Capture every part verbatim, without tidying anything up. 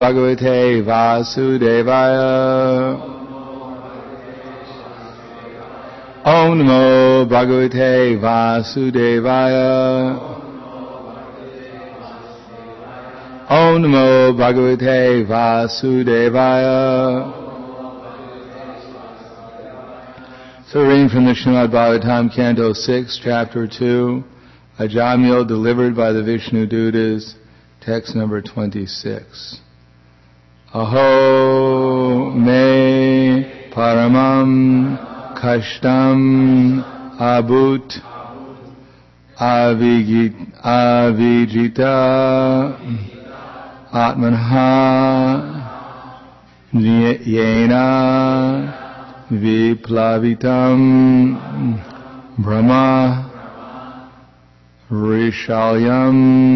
Bhagavate Vasudevaya. Om Namo Bhagavate Vasudevaya. Om Namo Bhagavate Vasudevaya. So reading from the Srimad Bhagavatam, Canto six, Chapter two, Ajamil delivered by the Vishnu Dutas, text number twenty-six. Aho me paramam kashtam abut avijita atmanha yena viplavitam brahma rishalyam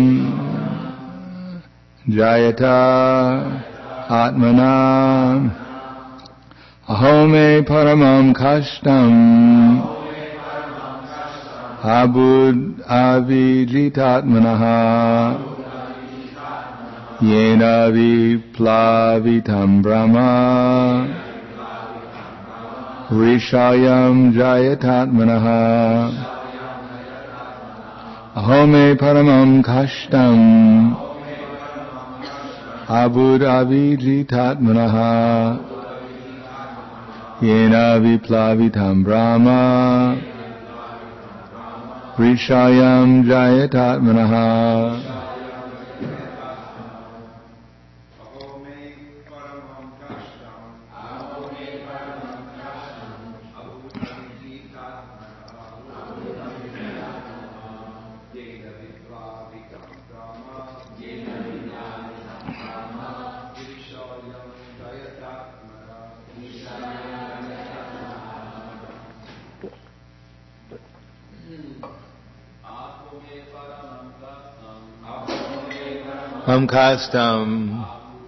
jayata atmana ahome paramam kashtam abud avijitatmanaha yena viplavitam brahma rishayam jayatatmanaha ahome paramam kashtam abud avijitatmanaha yena viplavitam brahma rishayam jayatatmanaha. Am kastam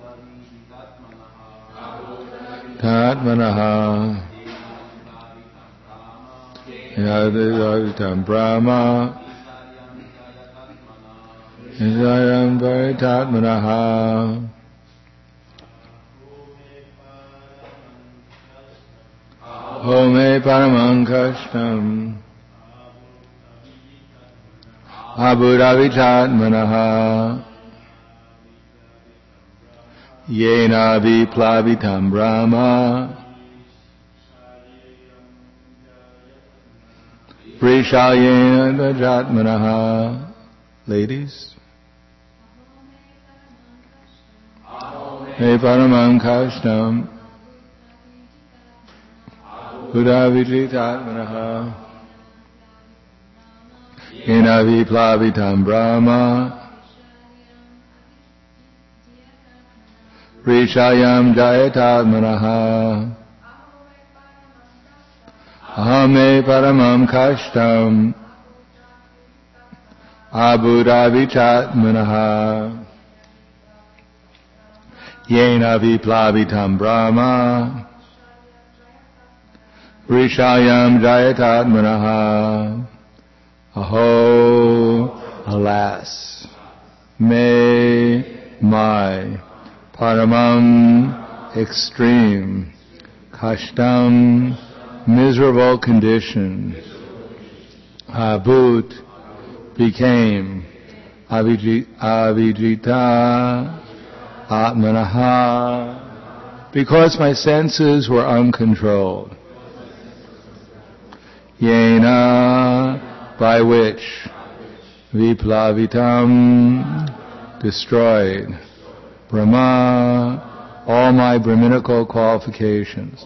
tatmanaha yaditam brahma yayam varitatmanaha home paramam kashtam aburavitatmanaha yena viplavitam brahma prishalyena jatmanaha. Ladies, me paramam kashtam buddhavijitatmanaha yena viplavitam brahma rishayam jayatatmanaha ahame paramam kashtam abudavichatmanaha yena viplavitam brahma rishayam jayatatmanaha. Aho, alas, may my paramam, extreme, kashtam, miserable condition, abut, became, avijita, atmanaha, because my senses were uncontrolled. Yena, by which, viplavitam, destroyed, Brahma, all my Brahminical qualifications.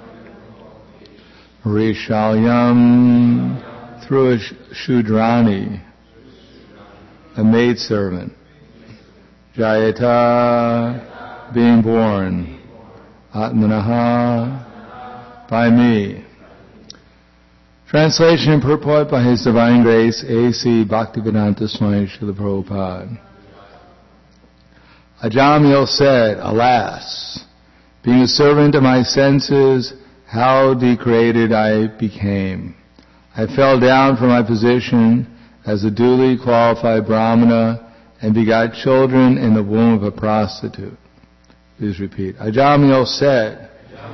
Rishalyam, through a Shudrani, a maidservant. Jayata, being born. Atmanaha, by me. Translation and purport by His Divine Grace, A C Bhaktivedanta Swami Srila Prabhupada. Ajamil said, alas, being a servant of my senses, how degraded I became. I fell down from my position as a duly qualified brahmana and begot children in the womb of a prostitute. Please repeat. Ajamil said,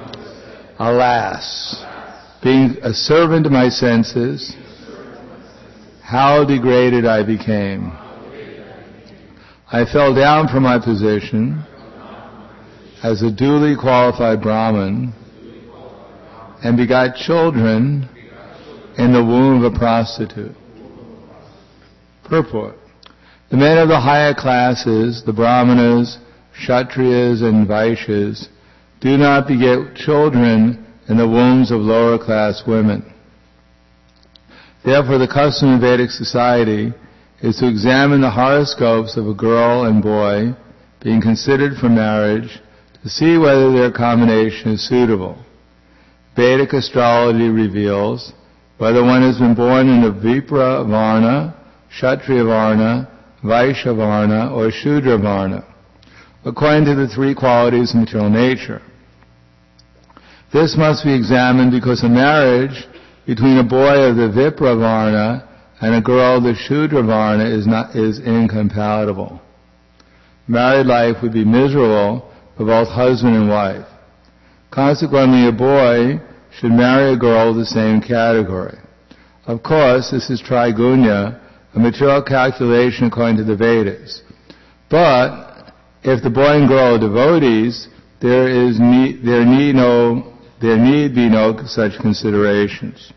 Alas, being a servant to my senses, how degraded I became. I fell down from my position as a duly qualified Brahmin and begot children in the womb of a prostitute. Purport. The men of the higher classes, the Brahmanas, Kshatriyas, and Vaishyas, do not beget children in the wombs of lower class women. Therefore, the custom in Vedic society is to examine the horoscopes of a girl and boy being considered for marriage to see whether their combination is suitable. Vedic astrology reveals whether one has been born in a Vipra Varna, Kshatriya Varna, Vaishya Varna, or Shudra Varna, according to the three qualities of material nature. This must be examined because a marriage between a boy of the Vipra Varna and a girl of the Shudra Varna is not is incompatible. Married life would be miserable for both husband and wife. Consequently, a boy should marry a girl of the same category. Of course, this is trigunya, a material calculation according to the Vedas. But if the boy and girl are devotees, there is need, there need no there need be no such considerations.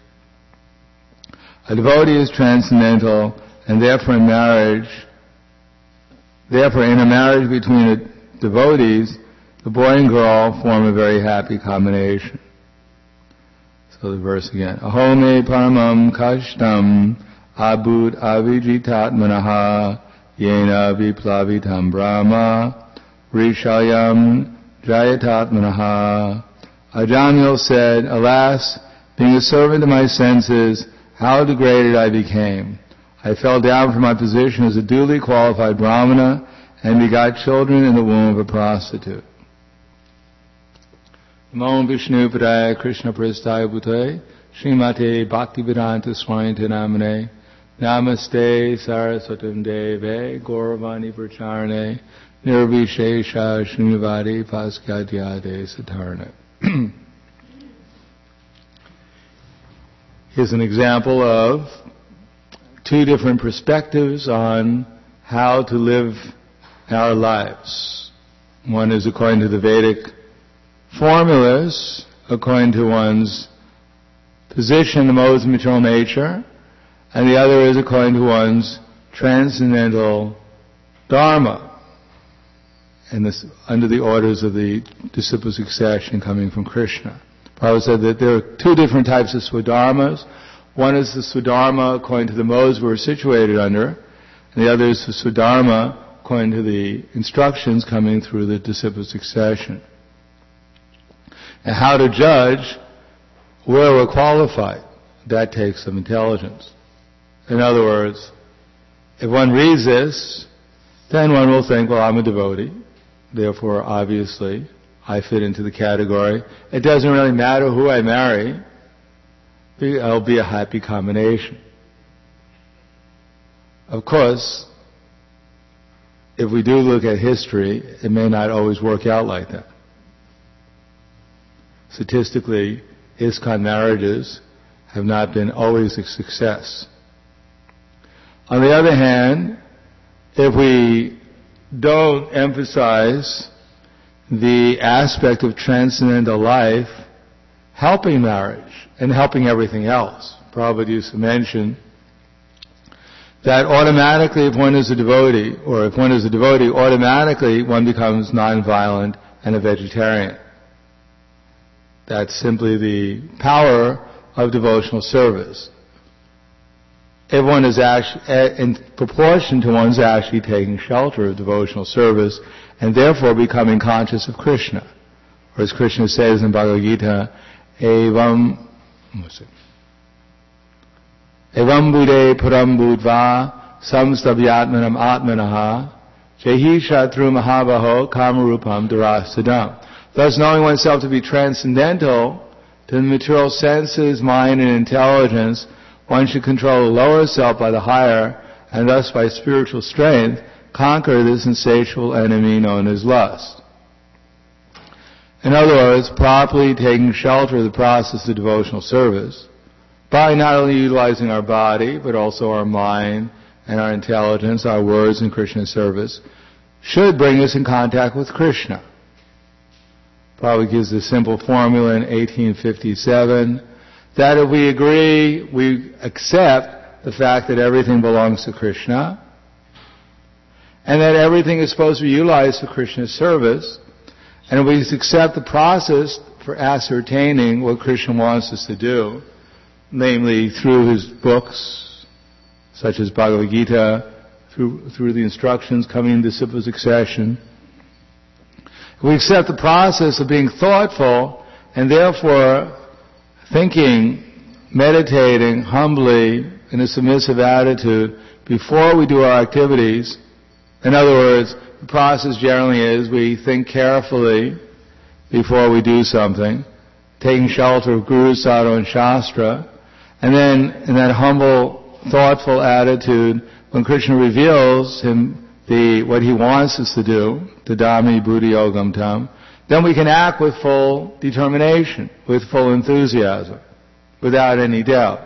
A devotee is transcendental, and therefore in marriage, therefore in a marriage between the devotees, the boy and girl form a very happy combination. So the verse again. Ahome paramam kashtam abud avijitatmanaha yena viplavitam brahma rishayam jayatatmanaha. Ajamil said, Alas, being a servant of my senses, how degraded I became. I fell down from my position as a duly qualified Brahmana and begot children in the womb of a prostitute. Namo Vishnu Padaya Krishna Prasthaya Bhutale Srimate Bhaktivedanta Swami Namane Namaste Saraswatam Deve Gauravani Pracharane Nirvishesha Srinivadi Paskadyade Satarna. Here's an example of two different perspectives on how to live our lives. One is according to the Vedic formulas, according to one's position in the modes of material nature, and the other is according to one's transcendental dharma, and this under the orders of the disciple succession coming from Krishna. Prabhupada said that there are two different types of swadharmas. One is the swadharma according to the modes we're situated under, and the other is the swadharma according to the instructions coming through the disciple succession. And how to judge where we're qualified, that takes some intelligence. In other words, if one reads this, then one will think, well, I'm a devotee, therefore, obviously, I fit into the category. It doesn't really matter who I marry. It'll be a happy combination. Of course, if we do look at history, it may not always work out like that. Statistically, ISKCON marriages have not been always a success. On the other hand, if we don't emphasize the aspect of transcendental life, helping marriage and helping everything else, Prabhupada used to mention that automatically if one is a devotee, or if one is a devotee, automatically one becomes non-violent and a vegetarian. That's simply the power of devotional service. If one is actually, in proportion to one's actually taking shelter of devotional service and therefore becoming conscious of Krishna. Or as Krishna says in Bhagavad Gita, Evam, Evam Bude Puram Budva Samstavyatmanam Atmanaha Jehi Shatru Mahabaho Kamarupam Darasadam. Thus, knowing oneself to be transcendental to the material senses, mind, and intelligence, one should control the lower self by the higher, and thus by spiritual strength, conquer this insatiable enemy known as lust. In other words, properly taking shelter of the process of devotional service by not only utilizing our body, but also our mind and our intelligence, our words in Krishna service, should bring us in contact with Krishna. Prabhupada gives the simple formula in eighteen fifty-seven that if we agree, we accept the fact that everything belongs to Krishna, and that everything is supposed to be utilized for Krishna's service, and if we accept the process for ascertaining what Krishna wants us to do, namely through his books, such as Bhagavad Gita, through, through the instructions coming in disciple succession, if we accept the process of being thoughtful and therefore thinking, meditating humbly in a submissive attitude before we do our activities. In other words, the process generally is we think carefully before we do something, taking shelter of Guru, Sadhu, and Shastra, and then in that humble, thoughtful attitude, when Krishna reveals him the what he wants us to do, Tadami Buddhi Yogam Tam, then we can act with full determination, with full enthusiasm, without any doubt.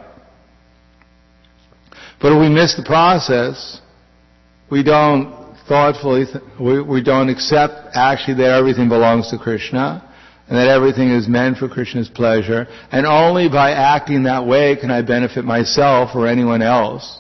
But if we miss the process, we don't thoughtfully, th- we, we don't accept actually that everything belongs to Krishna, and that everything is meant for Krishna's pleasure, and only by acting that way can I benefit myself or anyone else.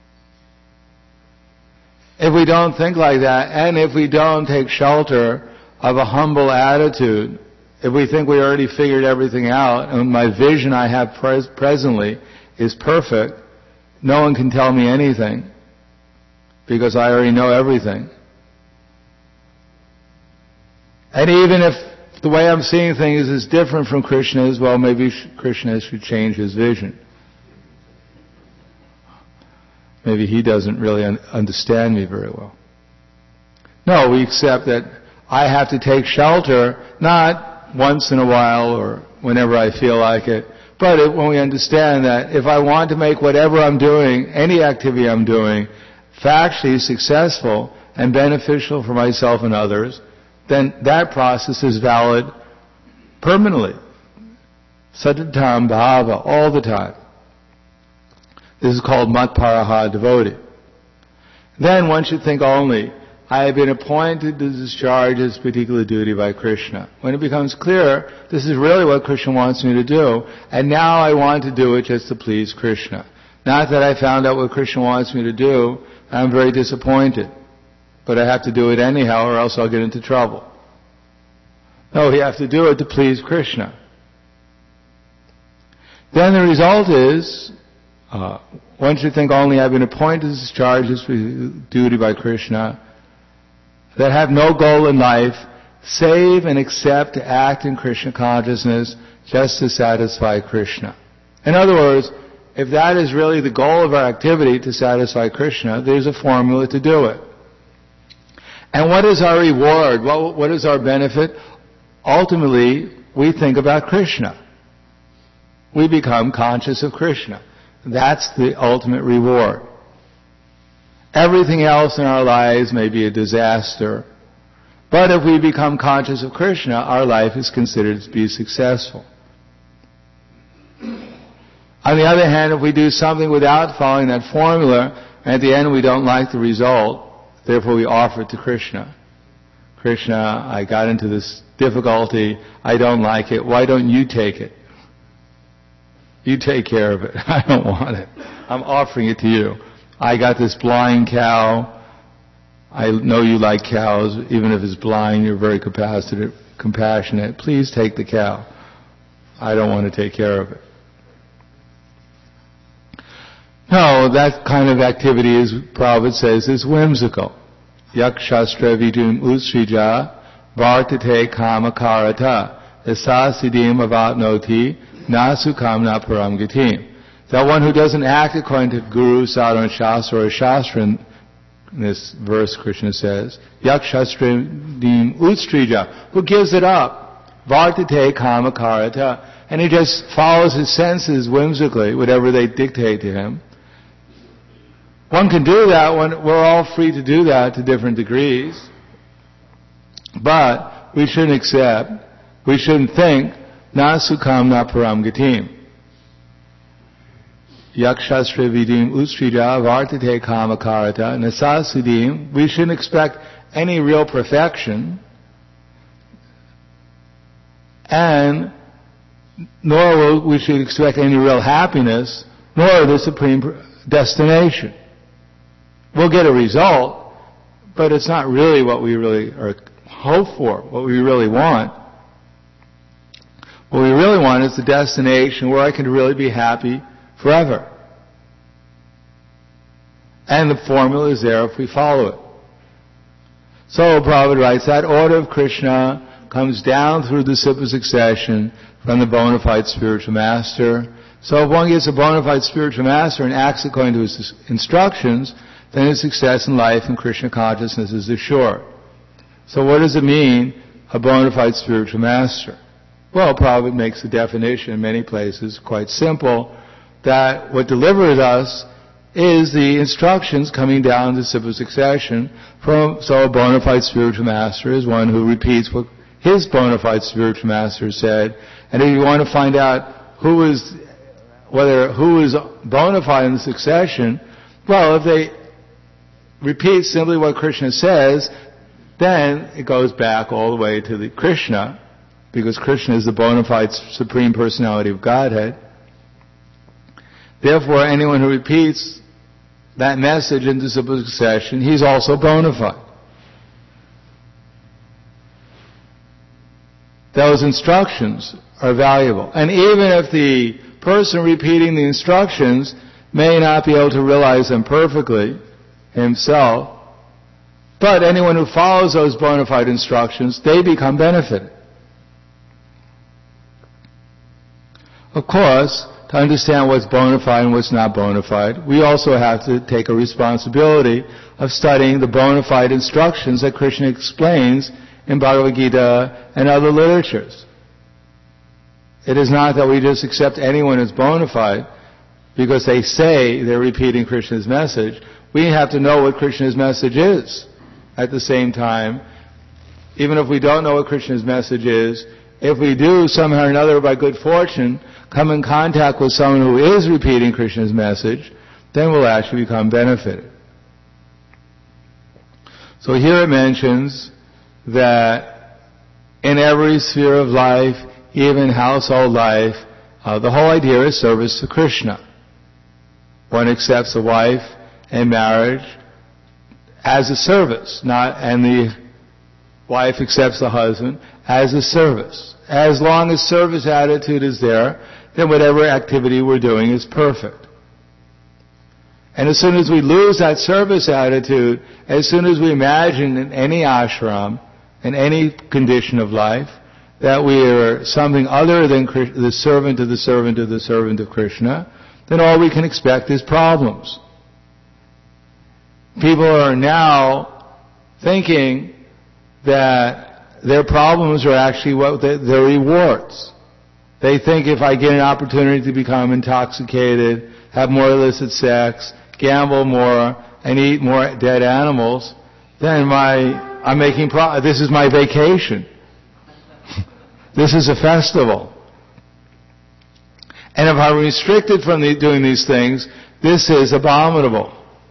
If we don't think like that, and if we don't take shelter of a humble attitude, if we think we already figured everything out, and my vision I have pres- presently is perfect, no one can tell me anything, because I already know everything. And even if the way I'm seeing things is different from Krishna's, well, maybe Krishna should change his vision. Maybe he doesn't really un- understand me very well. No, we accept that I have to take shelter, not once in a while or whenever I feel like it, but it, when we understand that if I want to make whatever I'm doing, any activity I'm doing, factually successful and beneficial for myself and others, then that process is valid permanently. Satatam bhava, all the time. This is called matparaha, devotee. Then one should think only, I have been appointed to discharge this particular duty by Krishna. When it becomes clear, this is really what Krishna wants me to do, and now I want to do it just to please Krishna. Not that I found out what Krishna wants me to do, I'm very disappointed. But I have to do it anyhow or else I'll get into trouble. No, we have to do it to please Krishna. Then the result is, uh, one should think only I've been appointed to discharge this duty by Krishna, that have no goal in life save and except to act in Krishna consciousness just to satisfy Krishna. In other words, if that is really the goal of our activity, to satisfy Krishna, there's a formula to do it. And what is our reward? What, what is our benefit? Ultimately, we think about Krishna. We become conscious of Krishna. That's the ultimate reward. Everything else in our lives may be a disaster, but if we become conscious of Krishna, our life is considered to be successful. On the other hand, if we do something without following that formula, and at the end we don't like the result, therefore we offer it to Krishna. Krishna, I got into this difficulty, I don't like it, why don't you take it? You take care of it, I don't want it. I'm offering it to you. I got this blind cow, I know you like cows, even if it's blind, you're very compassionate, please take the cow. I don't want to take care of it. No, that kind of activity, as Prabhupada says, is whimsical. Yakshastra vidum utsrija vartate kamakarata esa siddhim avatnoti nasukam na param gatim. That one who doesn't act according to Guru, Sadhu, and Shastra, or Shastra, in this verse Krishna says, Yakshastra vidum utsrija, who gives it up, vartate kamakarata, and he just follows his senses whimsically, whatever they dictate to him. One can do that, when we're all free to do that to different degrees. But we shouldn't accept We shouldn't think, na sukham na param gatim. Yakshastra vidim ustrija vartate kamakarata nasasudim. We shouldn't expect any real perfection, and nor will we should expect any real happiness, nor the supreme destination. We'll get a result, but it's not really what we really are hope for, what we really want. What we really want is the destination where I can really be happy forever. And the formula is there if we follow it. So Prabhupada writes, that order of Krishna comes down through the simple succession from the bona fide spiritual master. So if one gets a bona fide spiritual master and acts according to his instructions, then his success in life and Krishna consciousness is assured. So what does it mean, a bona fide spiritual master? Well, Prabhupada makes the definition in many places quite simple, that what delivers us is the instructions coming down the simple succession from, so a bona fide spiritual master is one who repeats what his bona fide spiritual master said. And if you want to find out who is, whether, who is bona fide in the succession, well, if they repeat simply what Krishna says, then it goes back all the way to the Krishna, because Krishna is the bona fide Supreme Personality of Godhead. Therefore, anyone who repeats that message into simple succession, he's also bona fide. Those instructions are valuable. And even if the person repeating the instructions may not be able to realize them perfectly himself, but anyone who follows those bona fide instructions, they become benefited. Of course, to understand what's bona fide and what's not bona fide, we also have to take a responsibility of studying the bona fide instructions that Krishna explains in Bhagavad Gita and other literatures. It is not that we just accept anyone as bona fide because they say they're repeating Krishna's message. We have to know what Krishna's message is. At the same time, even if we don't know what Krishna's message is, if we do somehow or another by good fortune come in contact with someone who is repeating Krishna's message, then we'll actually become benefited. So here it mentions that in every sphere of life, even household life, uh, the whole idea is service to Krishna. One accepts a wife in marriage as a service, not, and the wife accepts the husband as a service. As long as service attitude is there, then whatever activity we're doing is perfect. And as soon as we lose that service attitude, as soon as we imagine in any ashram, in any condition of life, that we are something other than the servant of the servant of the servant of Krishna, then all we can expect is problems. People are now thinking that their problems are actually what their rewards. They think if I get an opportunity to become intoxicated, have more illicit sex, gamble more, and eat more dead animals, then my I'm making pro- this is my vacation. This is a festival. And if I'm restricted from the, doing these things, this is abominable.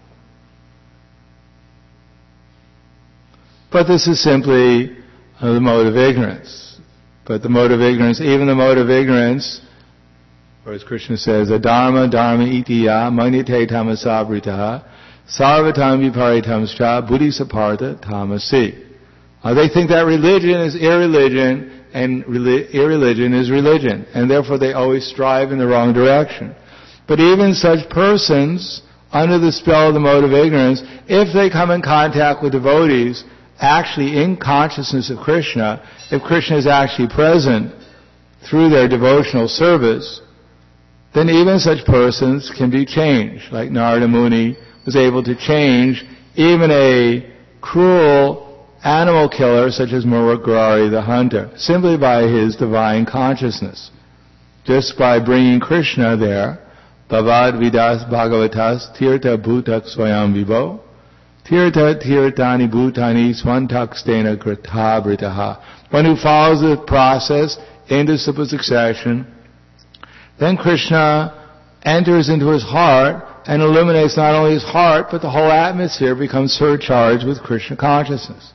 But this is simply uh, the mode of ignorance. But the mode of ignorance, even the mode of ignorance, or as Krishna says, adharma dharma itiya manite tamasabritaha sarvatam viparitamscha buddhisapartha tamasi. Uh, they think that religion is irreligion and reli- irreligion is religion, and therefore they always strive in the wrong direction. But even such persons, under the spell of the mode of ignorance, if they come in contact with devotees, actually in consciousness of Krishna, if Krishna is actually present through their devotional service, then even such persons can be changed. Like Narada Muni was able to change even a cruel animal killer such as Murugari the hunter, simply by his divine consciousness. Just by bringing Krishna there, Bhavad Vidas Bhagavatas Tirtha Bhutak Swayam Vibho Tirta tirtani bhutani swantakstena kritabritaha. One who follows the process into simple succession, then Krishna enters into his heart and illuminates not only his heart, but the whole atmosphere becomes surcharged with Krishna consciousness.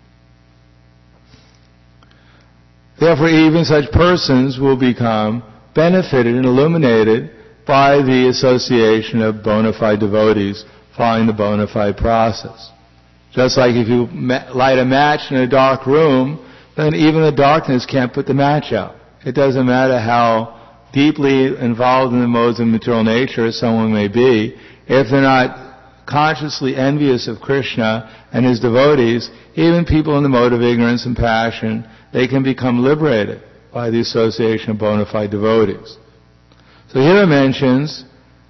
Therefore, even such persons will become benefited and illuminated by the association of bona fide devotees following the bona fide process. Just like if you light a match in a dark room, then even the darkness can't put the match out. It doesn't matter how deeply involved in the modes of material nature someone may be, if they're not consciously envious of Krishna and his devotees, even people in the mode of ignorance and passion, they can become liberated by the association of bona fide devotees. So here it mentions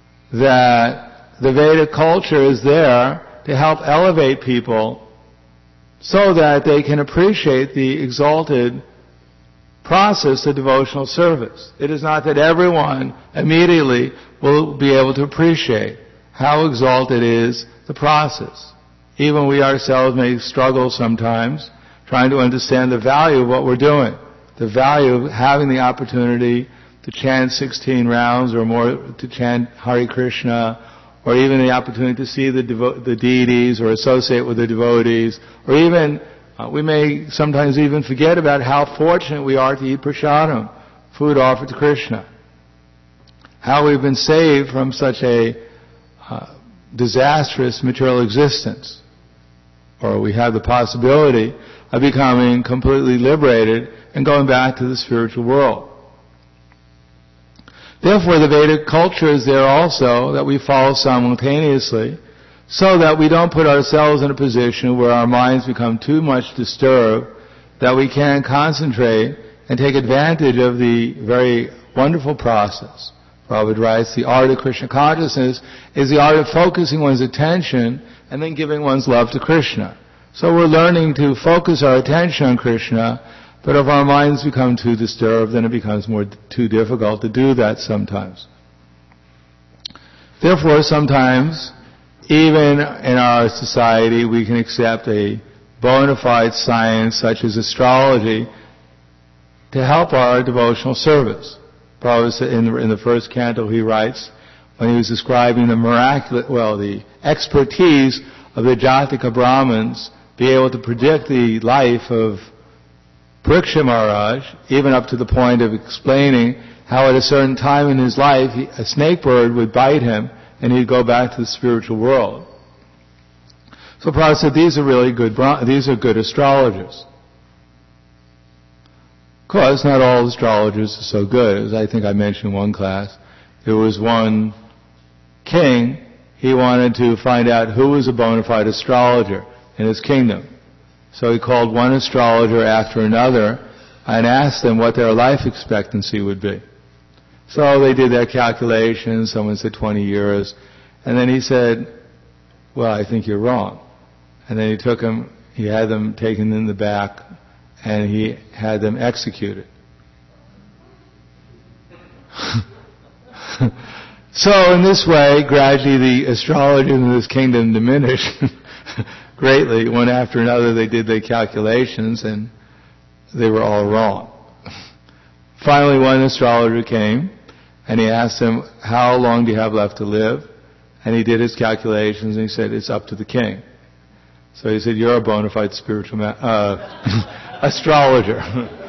that the Vedic culture is there to help elevate people so that they can appreciate the exalted process of devotional service. It is not that everyone immediately will be able to appreciate how exalted is the process. Even we ourselves may struggle sometimes trying to understand the value of what we're doing, the value of having the opportunity to chant sixteen rounds or more, to chant Hare Krishna, or even the opportunity to see the, devo- the deities or associate with the devotees, or even uh, we may sometimes even forget about how fortunate we are to eat prasadam, food offered to Krishna. How we've been saved from such a uh, disastrous material existence. Or we have the possibility of becoming completely liberated and going back to the spiritual world. Therefore, the Vedic culture is there also that we follow simultaneously, so that we don't put ourselves in a position where our minds become too much disturbed, that we can't concentrate and take advantage of the very wonderful process. Prabhupada writes, the art of Krishna consciousness is the art of focusing one's attention and then giving one's love to Krishna. So we're learning to focus our attention on Krishna, but if our minds become too disturbed, then it becomes more too difficult to do that sometimes. Therefore, sometimes, even in our society, we can accept a bona fide science such as astrology to help our devotional service. Prabhupada, in the, in the first canto, he writes, when he was describing the miraculous, well, the expertise of the Jatika Brahmins, be able to predict the life of Pariksha Maharaj, even up to the point of explaining how at a certain time in his life, he, a snake bird would bite him and he'd go back to the spiritual world. So Prabhupada said, these are really good, these are good astrologers. Of course, not all astrologers are so good. As I think I mentioned in one class, there was one king, he wanted to find out who was a bona fide astrologer in his kingdom. So he called one astrologer after another and asked them what their life expectancy would be. So they did their calculations. Someone said twenty years. And then he said, well, I think you're wrong. And then he took them, he had them taken in the back, and he had them executed. So in this way, gradually the astrologers in this kingdom diminished greatly. One after another they did their calculations and they were all wrong. Finally one astrologer came and he asked him, how long do you have left to live? And he did his calculations and he said, it's up to the king. So he said, you're a bona fide spiritual ma- uh, astrologer.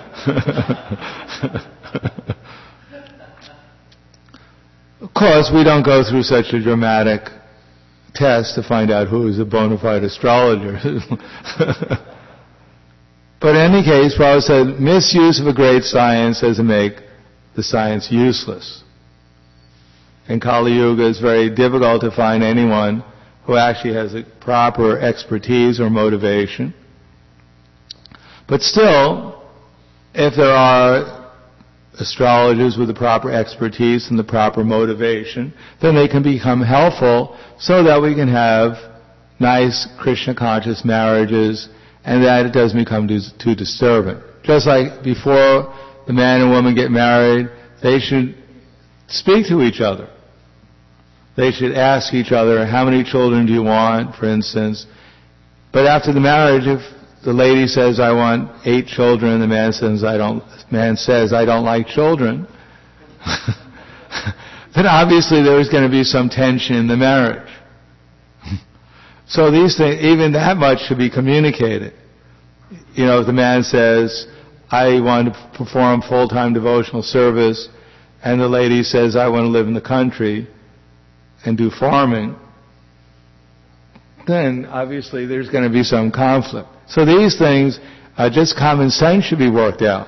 Of course, we don't go through such a dramatic test to find out who is a bona fide astrologer. But in any case, Prabhupada said, misuse of a great science doesn't make the science useless. In Kali Yuga, it's very difficult to find anyone who actually has a proper expertise or motivation. But still, if there are astrologers with the proper expertise and the proper motivation, then they can become helpful so that we can have nice Krishna conscious marriages and that it doesn't become too, too disturbing. Just like before the man and woman get married, they should speak to each other. They should ask each other, how many children do you want, for instance, But after the marriage, if the lady says, I want eight children, and the man says, I don't, man says, I don't like children, then obviously there is going to be some tension in the marriage. So these things, even that much should be communicated. You know, if the man says, I want to perform full-time devotional service, and the lady says, I want to live in the country and do farming, then obviously there's going to be some conflict. So these things, uh, just common sense should be worked out.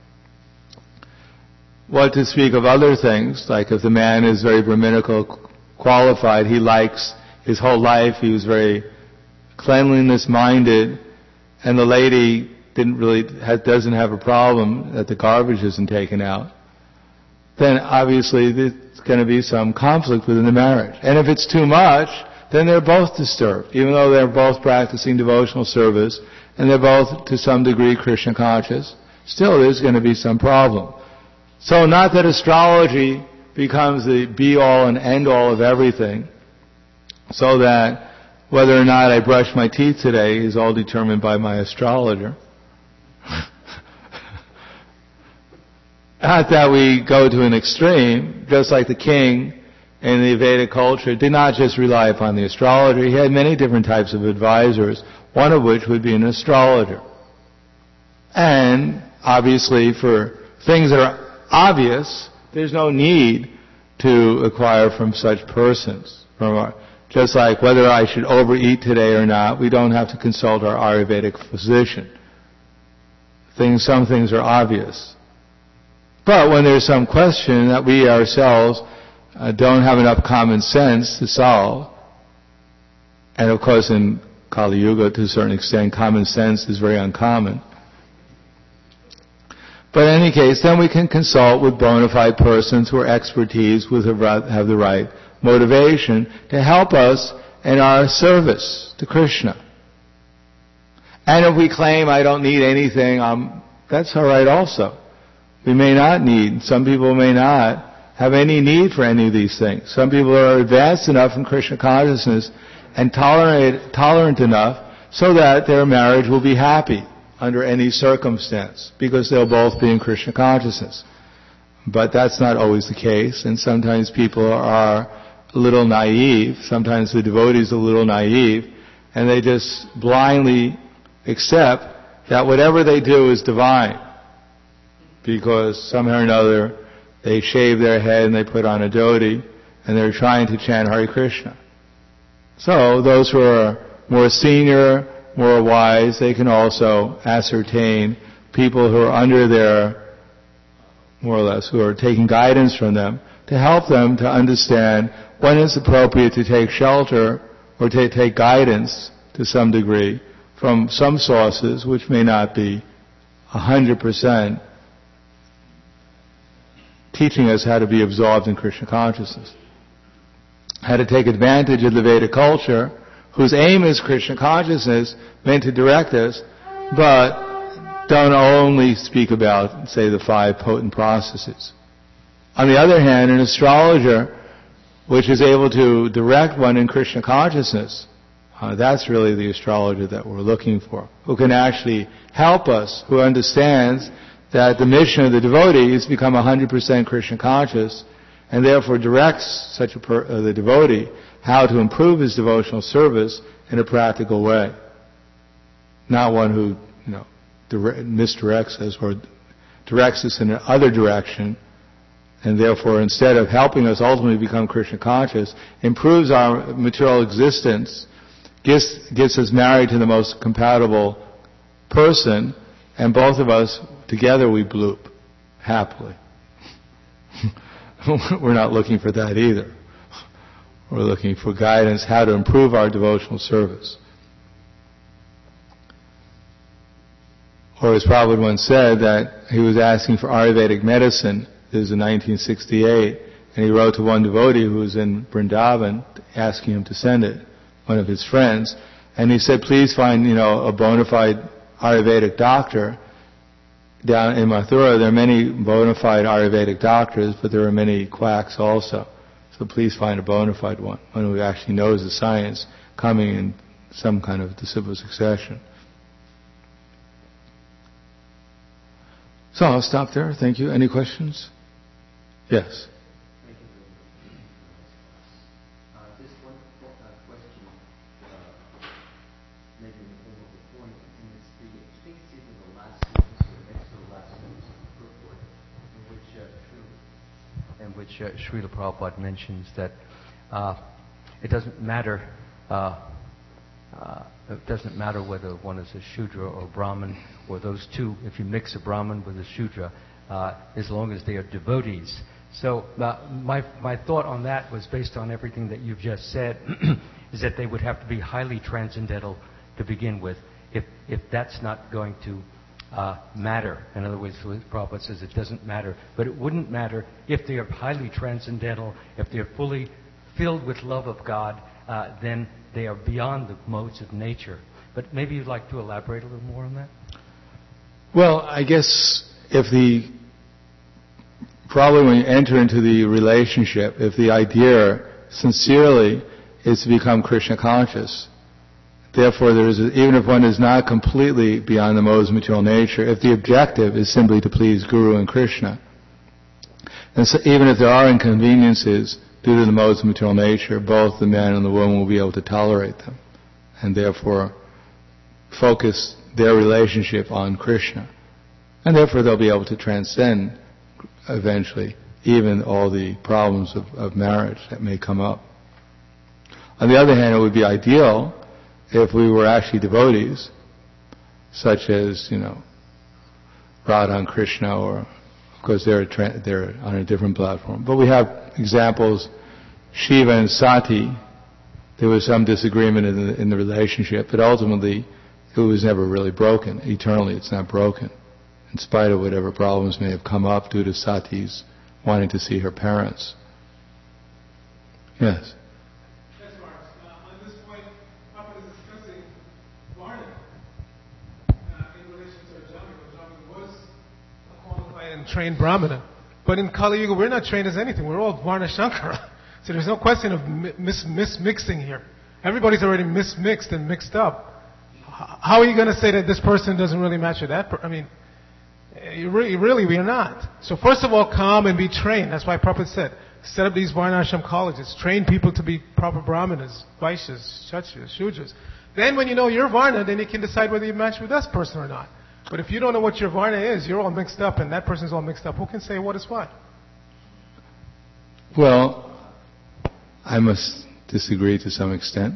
What to speak of other things, like if the man is very Brahminical qualified, he likes his whole life, he was very cleanliness-minded, and the lady didn't really ha- doesn't have a problem that the garbage isn't taken out, then obviously there's going to be some conflict within the marriage. And if it's too much, then they're both disturbed, even though they're both practicing devotional service and they're both to some degree Krishna conscious. Still, there's going to be some problem. So not that astrology becomes the be-all and end-all of everything, so that whether or not I brush my teeth today is all determined by my astrologer. Not that we go to an extreme, just like the king in the Vedic culture did not just rely upon the astrologer. He had many different types of advisors, one of which would be an astrologer. And obviously for things that are obvious, there's no need to acquire from such persons. From our, just like whether I should overeat today or not, we don't have to consult our Ayurvedic physician. Things, some things are obvious. But when there's some question that we ourselves uh, don't have enough common sense to solve, and of course in Kali Yuga to a certain extent common sense is very uncommon. But in any case, then we can consult with bona fide persons who are expertise, with have the right motivation to help us in our service to Krishna. And if we claim I don't need anything, um, that's all right also. We may not need, some people may not have any need for any of these things. Some people are advanced enough in Krishna consciousness and tolerant, tolerant enough so that their marriage will be happy under any circumstance, because they'll both be in Krishna consciousness. But that's not always the case, and sometimes people are a little naive, sometimes the devotees are a little naive, and they just blindly accept that whatever they do is divine, because somehow or another they shave their head and they put on a dhoti, and they're trying to chant Hare Krishna. So those who are more senior, more wise, they can also ascertain people who are under their, more or less, who are taking guidance from them, to help them to understand when it's appropriate to take shelter or to take guidance to some degree from some sources which may not be one hundred percent teaching us how to be absorbed in Krishna consciousness, how to take advantage of the Vedic culture, whose aim is Krishna consciousness, meant to direct us, but don't only speak about, say, the five potent processes. On the other hand, an astrologer, which is able to direct one in Krishna consciousness, uh, that's really the astrologer that we're looking for, who can actually help us, who understands that the mission of the devotee is to become one hundred percent Krishna conscious, and therefore directs such a per, uh, the devotee how to improve his devotional service in a practical way. Not one who, you know, dire- misdirects us or directs us in another direction, and therefore instead of helping us ultimately become Krishna conscious, improves our material existence, gets, gets us married to the most compatible person, and both of us together we bloop happily. We're not looking for that either. We're looking for guidance how to improve our devotional service. Or as Prabhupada once said, that he was asking for Ayurvedic medicine. This was in nineteen sixty-eight, and he wrote to one devotee who was in Vrindavan asking him to send it, one of his friends, and he said, please find, you know, a bona fide Ayurvedic doctor. Down in Mathura, there are many bona fide Ayurvedic doctors, but there are many quacks also. So please find a bona fide one, one who actually knows the science, coming and some kind of disciple succession. So I'll stop there. Thank you. Any questions? Yes. Thank you very much. Uh, just one uh, question, uh, maybe in the form of a point, and it's the, I think it's either the last sentence or next to the last sentence of the purport, in which uh, Srila, in which uh, Srila Prabhupada mentions that uh, it doesn't matter. Uh, uh, it doesn't matter whether one is a Shudra or Brahmin, or those two. If you mix a Brahmin with a Shudra, uh, as long as they are devotees. So uh, my my thought on that was based on everything that you've just said, is that they would have to be highly transcendental to begin with. If if that's not going to uh, matter, in other words, Prabhupada says it doesn't matter, but it wouldn't matter if they are highly transcendental, if they are fully filled with love of God, uh, then they are beyond the modes of nature. But maybe you'd like to elaborate a little more on that? Well, I guess if the, probably when you enter into the relationship, if the idea sincerely is to become Krishna conscious, therefore there is, a, even if one is not completely beyond the modes of material nature, if the objective is simply to please Guru and Krishna, and so even if there are inconveniences due to the modes of material nature, both the man and the woman will be able to tolerate them, and therefore focus their relationship on Krishna. And therefore they'll be able to transcend, eventually, even all the problems of, of marriage that may come up. On the other hand, it would be ideal if we were actually devotees, such as, you know, Radha and Krishna, or, of course, they're, tra- they're on a different platform. But we have examples, Shiva and Sati. There was some disagreement in the, in the relationship, but ultimately it was never really broken. Eternally, it's not broken, in spite of whatever problems may have come up due to Sati's wanting to see her parents. Yes? Yes, Mark. Uh, on this point, Papa is discussing Varna uh, in relation to Ajami. Ajami was a qualified and trained Brahmana. But in Kali Yuga, we're not trained as anything. We're all Varna Shankara. So there's no question of mis- mismixing here. Everybody's already mismixed and mixed up. How are you going to say that this person doesn't really match with that? Per- I mean, you really, really, we are not. So first of all, come and be trained. That's why Prabhupada said, set up these Varnashram colleges. Train people to be proper Brahmanas, Vaishyas, Kshatriyas, Shudras. Then when you know your Varna, then you can decide whether you match with this person or not. But if you don't know what your Varna is, you're all mixed up and that person's all mixed up, who can say what is what? Well, I must disagree to some extent.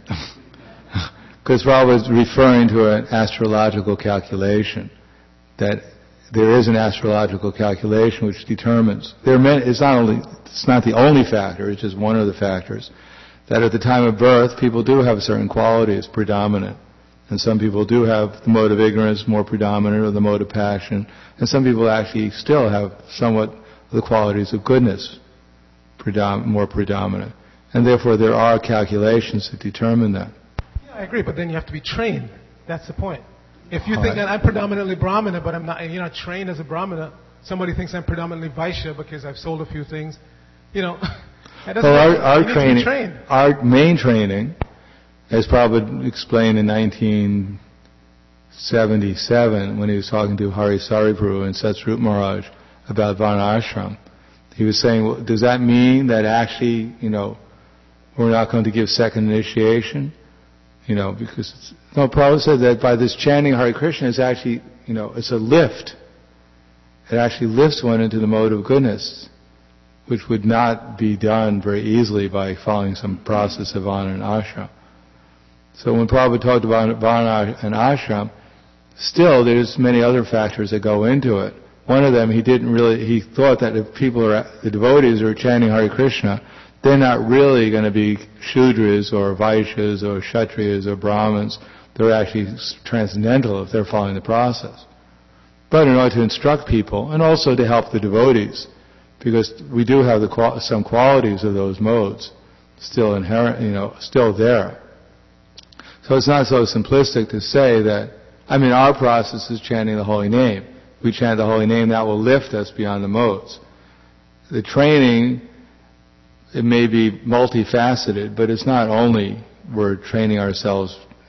Because Prabhupada is referring to an astrological calculation, that there is an astrological calculation which determines, there are many, it's not only, it's not the only factor, it's just one of the factors, that at the time of birth, people do have certain qualities predominant. And some people do have the mode of ignorance more predominant, or the mode of passion, and some people actually still have somewhat the qualities of goodness predom- more predominant. And therefore there are calculations that determine that. Yeah, I agree, but then you have to be trained. That's the point. If you All think right. that I'm predominantly Brahmana, but I'm not, you're not trained as a Brahmana, somebody thinks I'm predominantly Vaishya because I've sold a few things, you know, that doesn't Well, make our, our you need training, to be trained. our main training, as Prabhupada explained in nineteen seventy-seven when he was talking to Hari Saripuru and Satsrup Maharaj about Varna Ashram, he was saying, well, does that mean that actually, you know, we're not going to give second initiation? You know, because it's, no, Prabhupada said that by this chanting Hare Krishna, it's actually, you know, it's a lift. It actually lifts one into the mode of goodness, which would not be done very easily by following some process of Varna and Ashram. So when Prabhupada talked about Varna and Ashram, still there's many other factors that go into it. One of them, he didn't really, he thought that if people are, the devotees are chanting Hare Krishna, they're not really going to be Shudras or Vaishyas or Kshatriyas or Brahmins. They're actually transcendental if they're following the process. But in order to instruct people, and also to help the devotees, because we do have the, some qualities of those modes still inherent, you know, still there. So it's not so simplistic to say that, I mean, our process is chanting the holy name. We chant the holy name, that will lift us beyond the modes. The training, it may be multifaceted, but it's not only we're training ourselves,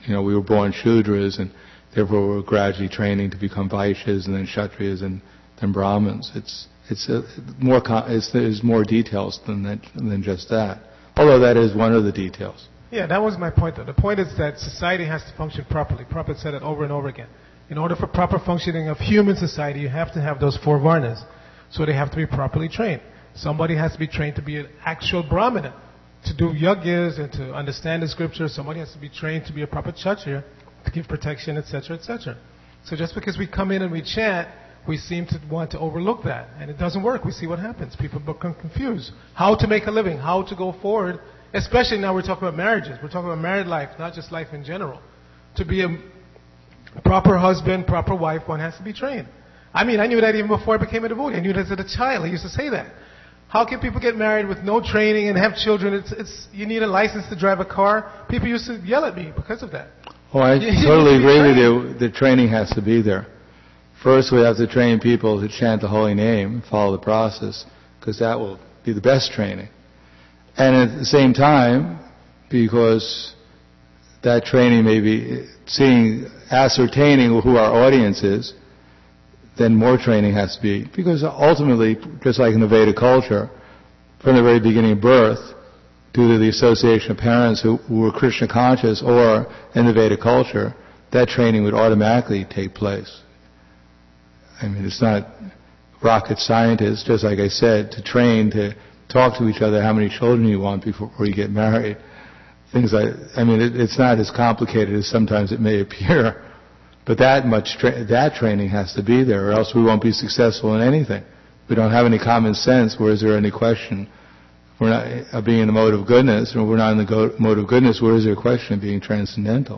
you know, we were born Shudras, and therefore we're gradually training to become Vaishyas and then Kshatriyas and then Brahmins. It's it's a, more it's, there's more details than that, than just that. Although that is one of the details. Yeah, that was my point, though. The point is that society has to function properly. Prabhupada said it over and over again. In order for proper functioning of human society, you have to have those four varnas. So they have to be properly trained. Somebody has to be trained to be an actual Brahmana, to do yajnas and to understand the scriptures. Somebody has to be trained to be a proper Kshatriya, to give protection, et cetera, et cetera. So just because we come in and we chant, we seem to want to overlook that. And it doesn't work. We see what happens. People become confused. How to make a living, how to go forward. Especially now we're talking about marriages. We're talking about married life, not just life in general. To be a proper husband, proper wife, one has to be trained. I mean, I knew that even before I became a devotee. I knew that as a child. I used to say that. How can people get married with no training and have children? It's, it's, you need a license to drive a car. People used to yell at me because of that. Oh, I You- you totally need to be agree with trained. you. The training has to be there. First, we have to train people to chant the holy name, follow the process, because that will be the best training. And at the same time, because that training may be seeing, ascertaining who our audience is, then more training has to be. Because ultimately, just like in the Vedic culture, from the very beginning of birth, due to the association of parents who, who were Krishna conscious, or in the Vedic culture, that training would automatically take place. I mean, it's not rocket scientists, just like I said, to train to talk to each other how many children you want before, before you get married. Things like, I mean, it, it's not as complicated as sometimes it may appear. But that much, tra- that training has to be there, or else we won't be successful in anything. We don't have any common sense. Where is there any question? If we're not uh, being in the mode of goodness, or we're not in the go- mode of goodness, where is there a question of being transcendental?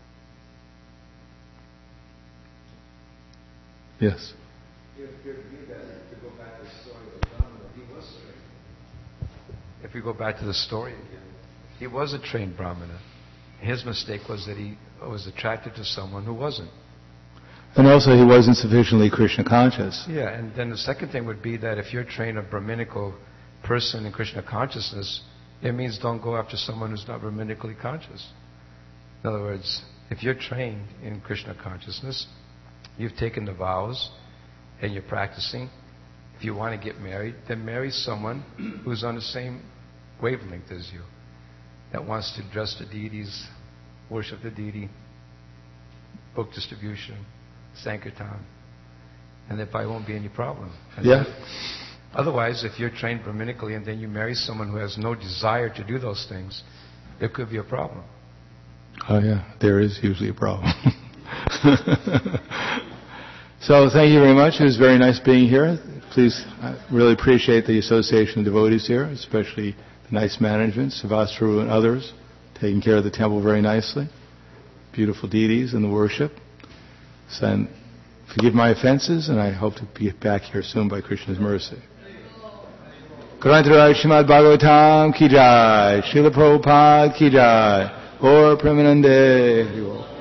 Yes. If you agree that, if we go back to the story of Brahmana, he was trained. If we go back to the story again, he was a trained Brahmana. His mistake was that he was attracted to someone who wasn't. And also he wasn't sufficiently Krishna conscious. Yeah, and then the second thing would be that if you're trained a Brahminical person in Krishna consciousness, it means don't go after someone who's not Brahminically conscious. In other words, if you're trained in Krishna consciousness, you've taken the vows, and you're practicing. If you want to get married, then marry someone who's on the same wavelength as you, that wants to address the deities, worship the deity, book distribution, Sankirtan, and there probably won't be any problem. And Yeah. Otherwise, if you're trained Brahminically and then you marry someone who has no desire to do those things, there could be a problem. Oh yeah, there is usually a problem. So thank you very much. It was very nice being here. Please, I really appreciate the Association of Devotees here, especially the nice management, Savastru and others, taking care of the temple very nicely. Beautiful deities and the worship. So, and forgive my offenses, and I hope to be back here soon by Krishna's mercy. Grantaraj Srimad Bhagavatam ki jai, Srila Prabhupada ki jai, Gaur Premanande.